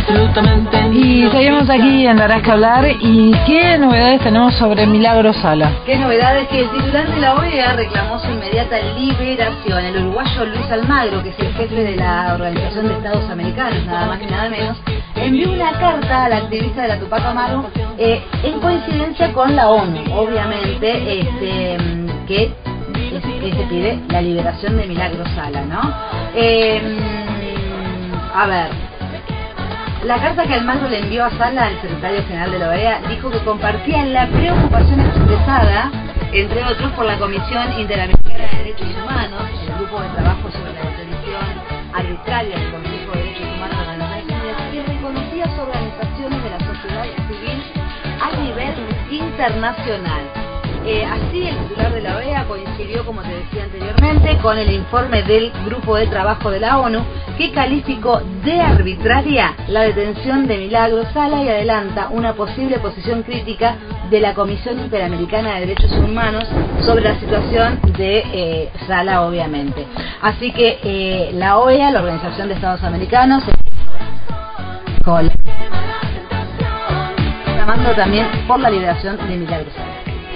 Y seguimos aquí en Darás que hablar. ¿Y qué novedades tenemos sobre Milagros Sala? Qué novedades, que el titular de la OEA reclamó su inmediata liberación. El uruguayo Luis Almagro, que es el jefe de la Organización de Estados Americanos, nada más ni nada menos, envió una carta a la activista de la Tupac Amaru en coincidencia con la ONU, obviamente, que se pide la liberación de Milagros Sala, ¿no? A ver, la carta que Almagro le envió a Sala, al secretario general de la OEA, dijo que compartían la preocupación expresada, entre otros, por la Comisión Interamericana de Derechos Humanos, el grupo de trabajo sobre la detención arbitraria del Consejo de Derechos Humanos de las Naciones Unidas, que reconocía sus organizaciones de la sociedad civil a nivel internacional. Así, el titular de la OEA coincidió, como te decía anteriormente, con el informe del Grupo de Trabajo de la ONU, que calificó de arbitraria la detención de Milagros Sala y adelanta una posible posición crítica de la Comisión Interamericana de Derechos Humanos sobre la situación de Sala, obviamente. Así que la OEA, la Organización de Estados Americanos, llamando también por la liberación de Milagros Sala.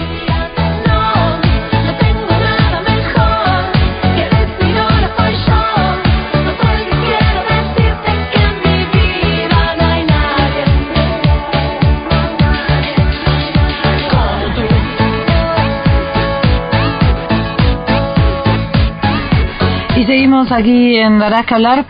Y seguimos aquí en Darás que hablar.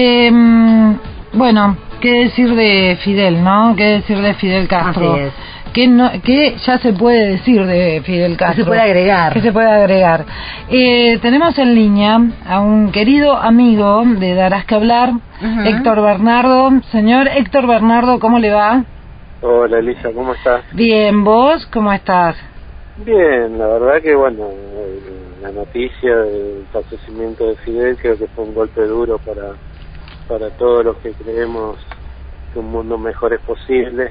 Bueno, qué decir de Fidel, ¿no? Qué decir de Fidel Castro. Así es. ¿Qué ya se puede decir de Fidel Castro? ¿Qué se puede agregar? ¿Qué se puede agregar? Tenemos en línea a un querido amigo de Darás que hablar, Héctor Bernardo. Señor Héctor Bernardo, ¿cómo le va? Hola Elisa, ¿cómo estás? Bien, ¿vos cómo estás? Bien, la verdad que bueno, la noticia del fallecimiento de Fidel creo que fue un golpe duro para todos los que creemos que un mundo mejor es posible,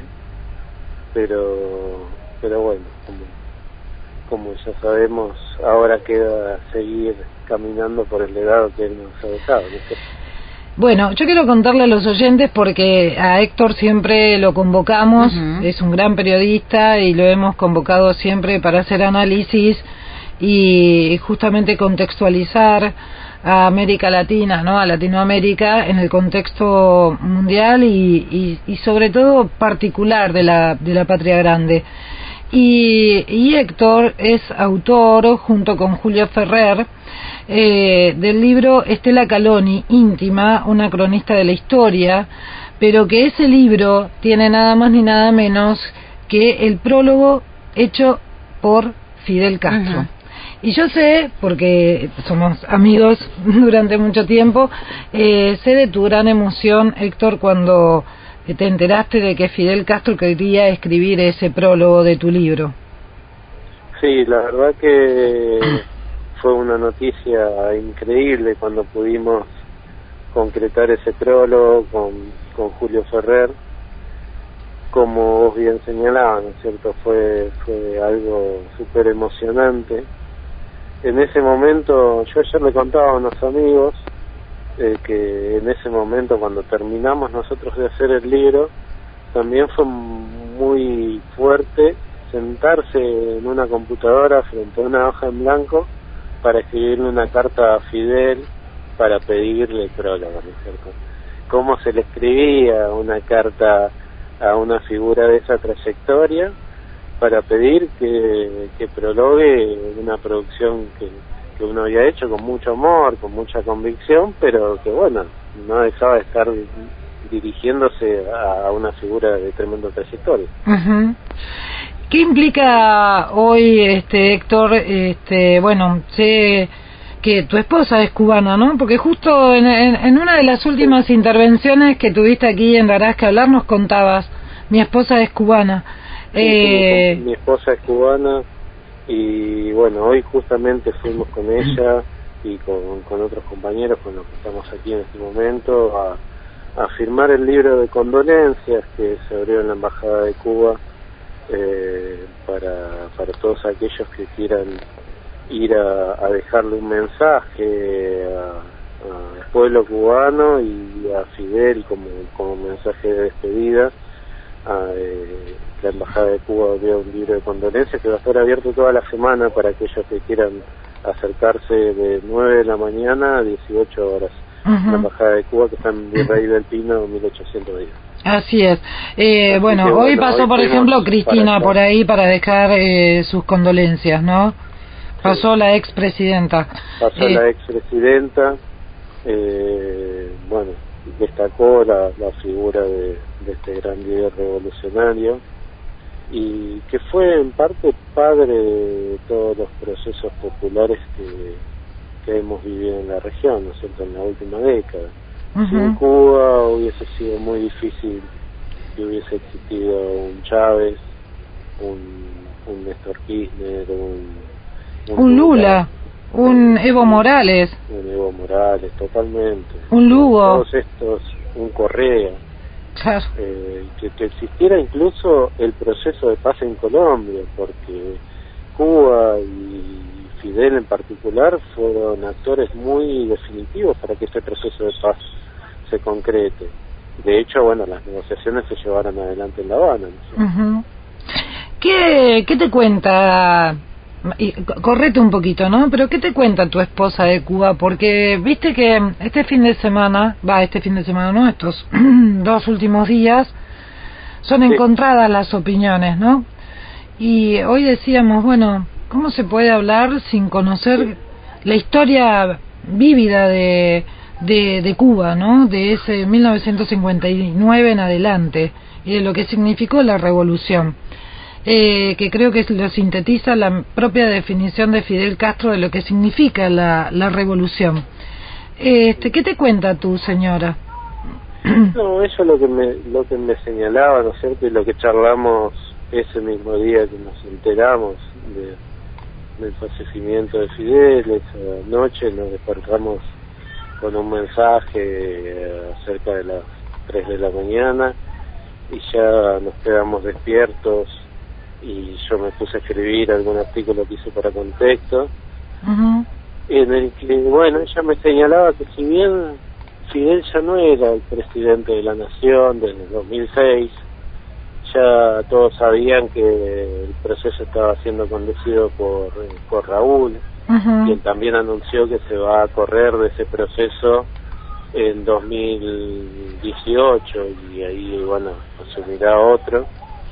pero bueno, como ya sabemos, ahora queda seguir caminando por el legado que él nos ha dejado, ¿no? Bueno, yo quiero contarle a los oyentes porque a Héctor siempre lo convocamos, es un gran periodista y lo hemos convocado siempre para hacer análisis y justamente contextualizar a América Latina, ¿no? A Latinoamérica en el contexto mundial y sobre todo particular de la patria grande. Y Héctor es autor, junto con Julio Ferrer, del libro Estela Caloni, Íntima, una cronista de la historia, pero que ese libro tiene nada más ni nada menos que el prólogo hecho por Fidel Castro. Y yo sé, porque somos amigos durante mucho tiempo, sé de tu gran emoción, Héctor, cuando te enteraste de que Fidel Castro quería escribir ese prólogo de tu libro. Sí, la verdad que fue una noticia increíble cuando pudimos concretar ese prólogo con Julio Ferrer. Como vos bien señalabas, ¿no es cierto? Fue algo súper emocionante. En ese momento, yo ayer le contaba a unos amigos que en ese momento, cuando terminamos nosotros de hacer el libro, también fue muy fuerte sentarse en una computadora frente a una hoja en blanco para escribirle una carta a Fidel para pedirle el prólogo, ¿no es cierto? ¿Cómo se le escribía una carta a una figura de esa trayectoria para pedir que prologue una producción que uno había hecho con mucho amor, con mucha convicción, pero que bueno, no dejaba de estar dirigiéndose a una figura de tremenda trayectoria. ¿Qué implica hoy, Héctor? Bueno, sé que tu esposa es cubana, ¿no? Porque justo en una de las últimas intervenciones que tuviste aquí en Darás que hablar nos contabas, mi esposa es cubana. Mi esposa es cubana y bueno, hoy justamente fuimos con ella y con otros compañeros con los que estamos aquí en este momento a firmar el libro de condolencias que se abrió en la Embajada de Cuba para todos aquellos que quieran ir a dejarle un mensaje al pueblo cubano y a Fidel como mensaje de despedida. La Embajada de Cuba abrió un libro de condolencias que va a estar abierto toda la semana para aquellos que quieran acercarse de 9 de la mañana a 18 horas. La Embajada de Cuba, que está en Virrey del Pino, 1810. Así es. Bueno, hoy pasó, por ejemplo, Cristina por ahí para dejar sus condolencias, ¿no? Pasó la expresidenta. Pasó la expresidenta, bueno, destacó la figura de este gran líder revolucionario y que fue en parte padre de todos los procesos populares que hemos vivido en la región, ¿no es cierto?, en la última década. Sin Cuba hubiese sido muy difícil que hubiese existido un Chávez, un Néstor Kirchner, un Lula, un Evo Morales. Un Evo Morales, totalmente. Un Lugo. Todos estos, un Correa. Claro. Que existiera incluso el proceso de paz en Colombia, porque Cuba y Fidel en particular fueron actores muy definitivos para que este proceso de paz se concrete. De hecho, bueno, las negociaciones se llevaron adelante en La Habana, ¿no? ¿Qué te cuenta? Correte un poquito, ¿no? Pero ¿qué te cuenta tu esposa de Cuba? Porque viste que este fin de semana no, estos 2 últimos días son encontradas las opiniones, ¿no? Y hoy decíamos, bueno, ¿cómo se puede hablar sin conocer la historia vívida de Cuba, ¿no? De ese 1959 en adelante y de lo que significó la revolución. Que creo que lo sintetiza la propia definición de Fidel Castro de lo que significa la revolución. ¿Qué te cuenta tu señora? No, eso es lo que me señalaba, ¿no es cierto? Y lo que charlamos ese mismo día que nos enteramos del fallecimiento de Fidel. Esa noche nos despertamos con un mensaje cerca de las 3 de la mañana y ya nos quedamos despiertos y yo me puse a escribir algún artículo que hice para Contexto, en el que, bueno, ella me señalaba que si bien Fidel ya no era el presidente de la nación desde el 2006, ya todos sabían que el proceso estaba siendo conducido por Raúl, quien también anunció que se va a correr de ese proceso en 2018 y ahí, bueno, asumirá otro.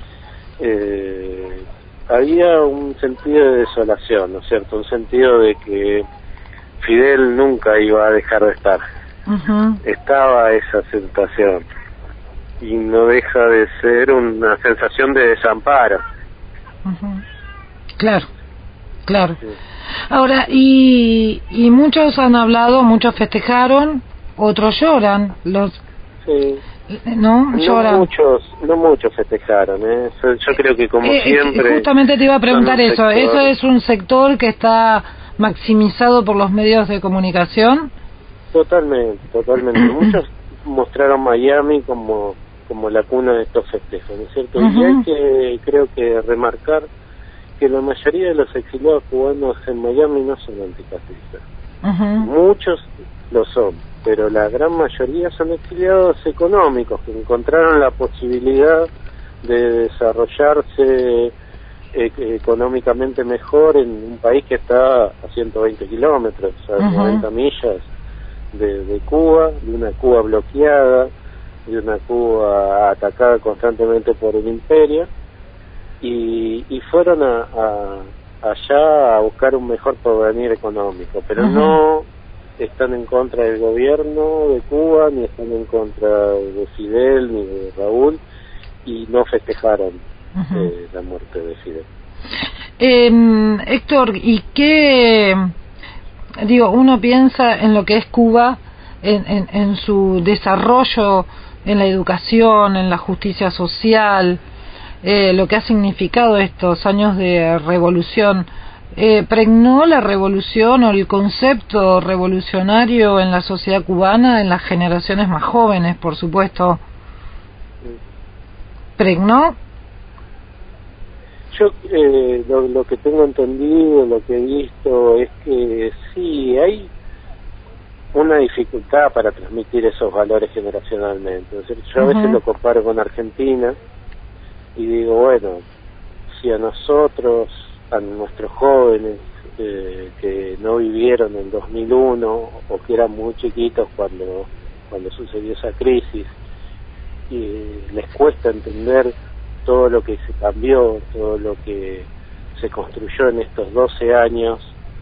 Había un sentido de desolación, ¿no es cierto? Un sentido de que Fidel nunca iba a dejar de estar. Estaba esa sensación y no deja de ser una sensación de desamparo. Claro. Sí. Ahora, y muchos han hablado, muchos festejaron, otros lloran, sí. ¿No? Lloran. No muchos festejaron, ¿eh? Yo creo que como siempre... Justamente te iba a preguntar eso. ¿Eso es un sector que está maximizado por los medios de comunicación? Totalmente. Muchos mostraron Miami como la cuna de estos festejos, ¿no es cierto? Y hay que, creo que, remarcar que la mayoría de los exiliados cubanos en Miami no son anticastristas. Muchos lo son, pero la gran mayoría son exiliados económicos que encontraron la posibilidad de desarrollarse económicamente mejor en un país que está a 120 kilómetros, a 90 millas de Cuba, de una Cuba bloqueada, de una Cuba atacada constantemente por el imperio, y fueron allá a buscar un mejor porvenir económico, pero no están en contra del gobierno de Cuba, ni están en contra de Fidel, ni de Raúl, y no festejaron la muerte de Fidel. Héctor, ¿y qué? Digo, uno piensa en lo que es Cuba, en su desarrollo, en la educación, en la justicia social, lo que ha significado estos años de revolución. ¿Pregnó la revolución o el concepto revolucionario en la sociedad cubana, en las generaciones más jóvenes, por supuesto? ¿Pregnó? Yo lo que tengo entendido, lo que he visto, es que sí, una dificultad para transmitir esos valores generacionalmente. Es decir, yo a veces lo comparo con Argentina y digo, bueno, si a nosotros, a nuestros jóvenes que no vivieron en 2001 o que eran muy chiquitos cuando sucedió esa crisis, y les cuesta entender todo lo que se cambió, todo lo que se construyó en estos 12 años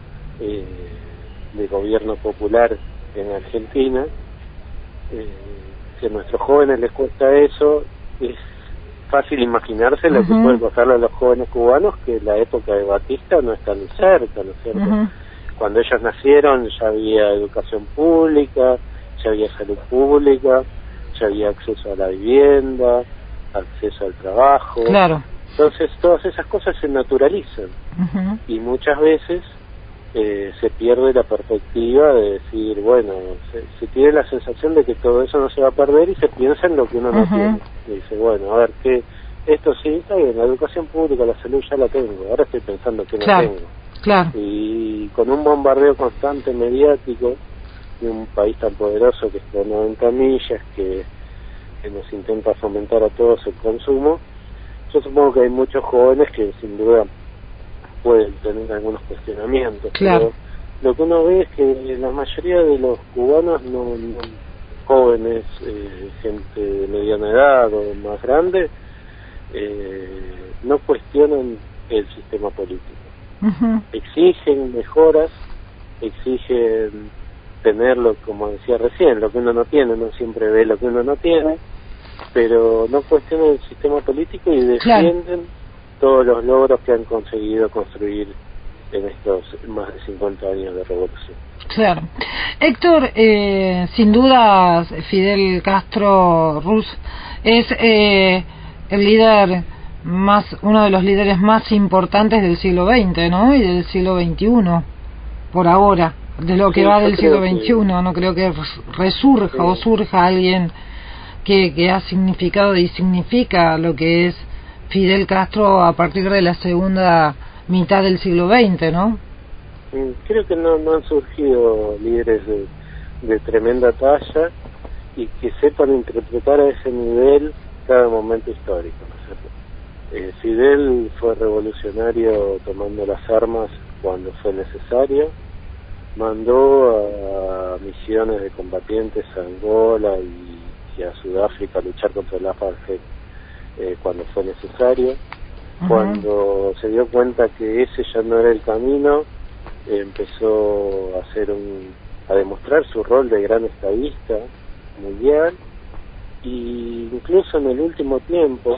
de gobierno popular en Argentina, si a nuestros jóvenes les cuesta eso, es fácil imaginarse lo que puede costarle a los jóvenes cubanos, que la época de Batista no está ni cerca, ¿no es cierto? Cuando ellos nacieron ya había educación pública, ya había salud pública, ya había acceso a la vivienda, acceso al trabajo. Claro. Entonces todas esas cosas se naturalizan y muchas veces se pierde la perspectiva de decir, bueno, se tiene la sensación de que todo eso no se va a perder y se piensa en lo que uno no tiene. Y dice, bueno, a ver, que esto sí está bien, la educación pública, la salud ya la tengo, ahora estoy pensando que no tengo. Claro. Y con un bombardeo constante mediático de un país tan poderoso que está a 90 millas, que nos intenta fomentar a todos el consumo, yo supongo que hay muchos jóvenes que sin duda pueden tener algunos cuestionamientos, pero lo que uno ve es que la mayoría de los cubanos, no jóvenes, gente de mediana edad o más grande, no cuestionan el sistema político. Exigen mejoras, exigen tenerlo, como decía recién, lo que uno no tiene, uno siempre ve lo que uno no tiene, pero no cuestionan el sistema político y defienden todos los logros que han conseguido construir en estos más de 50 años de revolución. Claro. Héctor, sin duda Fidel Castro Ruz es el líder uno de los líderes más importantes del siglo XX, ¿no? Y del siglo XXI, por ahora, de lo que va del siglo XXI. No creo que resurja o surja alguien que ha significado y significa lo que es Fidel Castro a partir de la segunda mitad del siglo XX, ¿no? Creo que no han surgido líderes de tremenda talla y que sepan interpretar a ese nivel cada momento histórico, ¿no es cierto? Fidel fue revolucionario tomando las armas cuando fue necesario, mandó a misiones de combatientes a Angola y a Sudáfrica a luchar contra el apartheid cuando fue necesario. Cuando se dio cuenta que ese ya no era el camino, empezó a demostrar su rol de gran estadista mundial, y incluso en el último tiempo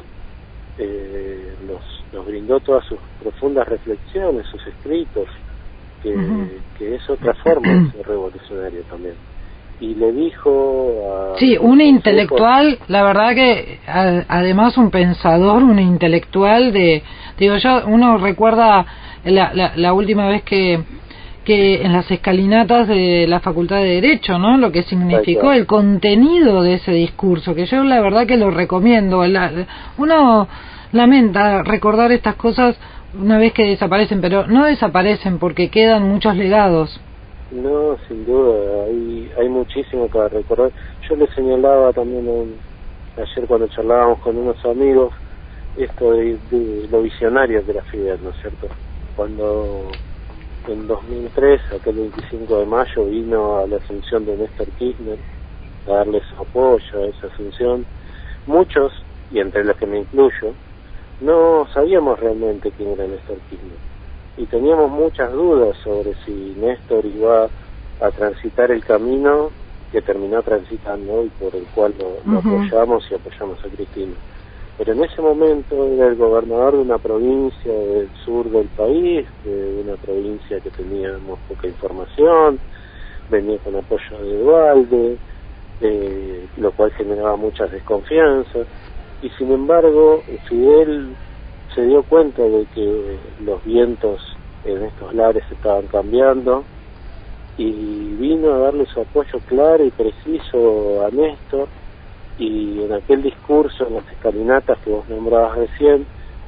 nos brindó todas sus profundas reflexiones, sus escritos, que es otra forma de ser revolucionario también. Y le dijo a... Sí, un intelectual, la verdad que además un pensador, un intelectual uno recuerda la última vez que en las escalinatas de la Facultad de Derecho, ¿no? Lo que significó el contenido de ese discurso, que yo la verdad que lo recomiendo. Uno lamenta recordar estas cosas una vez que desaparecen, pero no desaparecen porque quedan muchos legados. No, sin duda, hay muchísimo para recordar. Yo le señalaba también ayer cuando charlábamos con unos amigos esto de lo visionario que era Fidel, ¿no es cierto? Cuando en 2003, aquel 25 de mayo, vino a la asunción de Néstor Kirchner a darle su apoyo a esa asunción, muchos, y entre los que me incluyo, no sabíamos realmente quién era Néstor Kirchner. Y teníamos muchas dudas sobre si Néstor iba a transitar el camino que terminó transitando y por el cual lo apoyamos y apoyamos a Cristina. Pero en ese momento era el gobernador de una provincia del sur del país, de una provincia que teníamos poca información, venía con apoyo de Duhalde, lo cual generaba muchas desconfianzas, y sin embargo Fidel se dio cuenta de que los vientos en estos lares estaban cambiando y vino a darle su apoyo claro y preciso a Néstor, y en aquel discurso, en las escalinatas que vos nombrabas recién,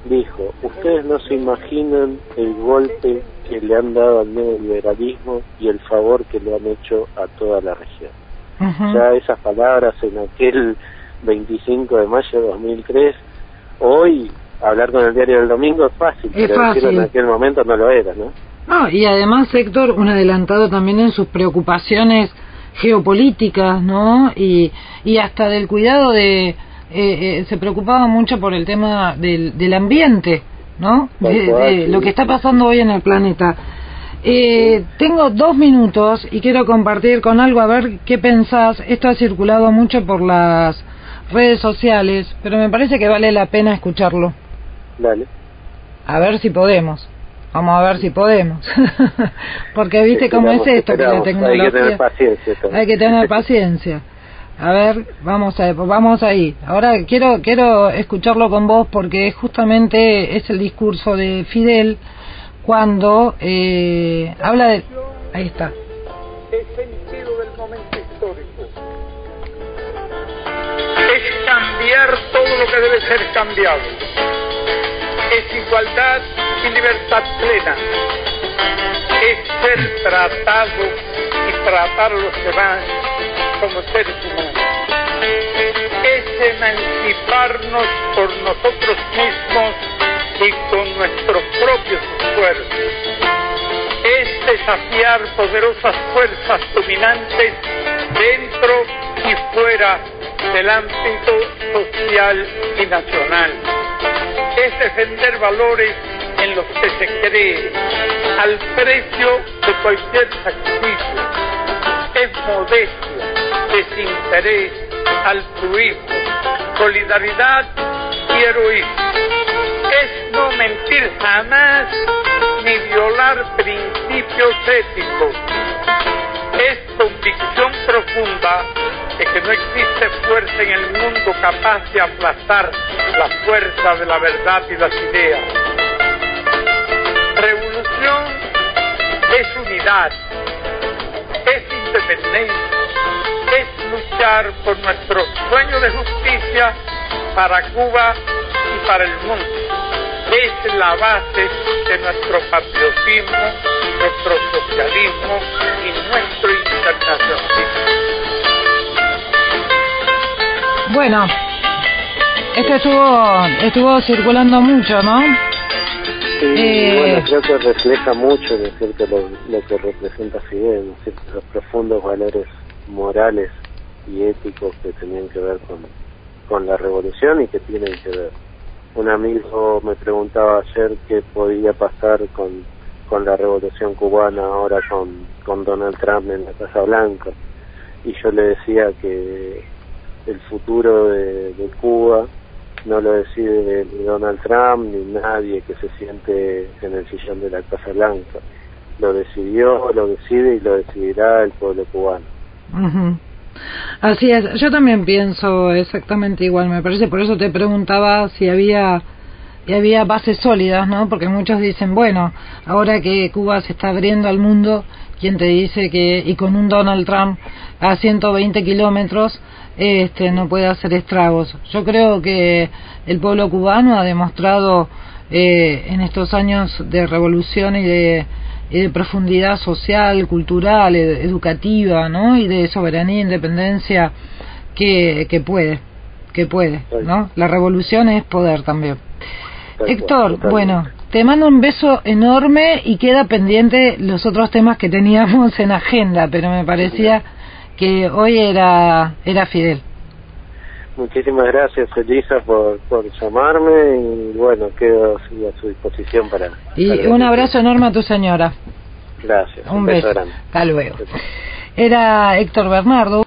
dijo: ustedes no se imaginan el golpe que le han dado al neoliberalismo y el favor que le han hecho a toda la región. Ya esas palabras en aquel 25 de mayo de 2003, hoy hablar con el diario del domingo es fácil, pero decirlo en aquel momento no lo era, ¿no? No, y además, Héctor, un adelantado también en sus preocupaciones geopolíticas, ¿no? Y hasta del cuidado de... se preocupaba mucho por el tema del ambiente, ¿no? De lo que está pasando hoy en el planeta. Tengo 2 minutos y quiero compartir con algo, a ver qué pensás. Esto ha circulado mucho por las redes sociales, pero me parece que vale la pena escucharlo. Dale. A ver si podemos. Vamos a ver si podemos. Porque viste cómo es esto, que la tecnología... Hay que tener paciencia también. Hay que tener paciencia. A ver, vamos ahí. Ahora quiero escucharlo con vos porque justamente es el discurso de Fidel cuando habla de... Ahí está. El sentido del momento histórico es cambiar todo lo que debe ser cambiado. Es igualdad y libertad plena. Es ser tratado y tratar a los demás como seres humanos. Es emanciparnos por nosotros mismos y con nuestros propios esfuerzos. Es desafiar poderosas fuerzas dominantes dentro y fuera del ámbito social y nacional. Es defender valores en los que se cree al precio de cualquier sacrificio. Es modestia, desinterés, altruismo, solidaridad y heroísmo. Es no mentir jamás ni violar principios éticos. Es convicción profunda de que no existe fuerza en el mundo capaz de aplastar la fuerza de la verdad y las ideas. Revolución es unidad, es independencia, es luchar por nuestro sueño de justicia para Cuba y para el mundo. Es la base de nuestro patriotismo, nuestro socialismo y nuestro internacionalismo. Bueno, esto estuvo circulando mucho, ¿no? Sí, bueno, creo que refleja mucho, ¿no es cierto?, lo que representa Fidel, ¿no es cierto?, los profundos valores morales y éticos que tenían que ver con la revolución y que tienen que ver. Un amigo me preguntaba ayer qué podía pasar con la revolución cubana ahora con Donald Trump en la Casa Blanca, y yo le decía que el futuro de Cuba no lo decide ni Donald Trump ni nadie que se siente en el sillón de la Casa Blanca. Lo decidió, lo decide y lo decidirá el pueblo cubano. Así es, yo también pienso exactamente igual, me parece, por eso te preguntaba si había bases sólidas, ¿no? Porque muchos dicen, bueno, ahora que Cuba se está abriendo al mundo, ¿quién te dice que, y con un Donald Trump a 120 kilómetros, no puede hacer estragos? Yo creo que el pueblo cubano ha demostrado en estos años de revolución y de profundidad social, cultural, educativa, ¿no? Y de soberanía e independencia que puede, ¿no? La revolución es poder también. Héctor, bueno, te mando un beso enorme y queda pendiente los otros temas que teníamos en agenda, pero me parecía que hoy era Fidel. Muchísimas gracias, Elisa, por llamarme, y bueno, quedo a su disposición para un abrazo enorme a tu señora. Gracias. Un beso grande. Hasta luego. Era Héctor Bernardo.